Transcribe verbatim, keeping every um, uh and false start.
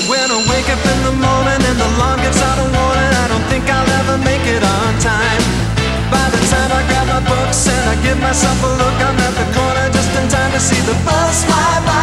When I wake up in the morning and the alarm gives out a warning, I don't think I'll ever make it on time. By the time I grab my books and I give myself a look, I'm at the corner just in time to see the bus fly by.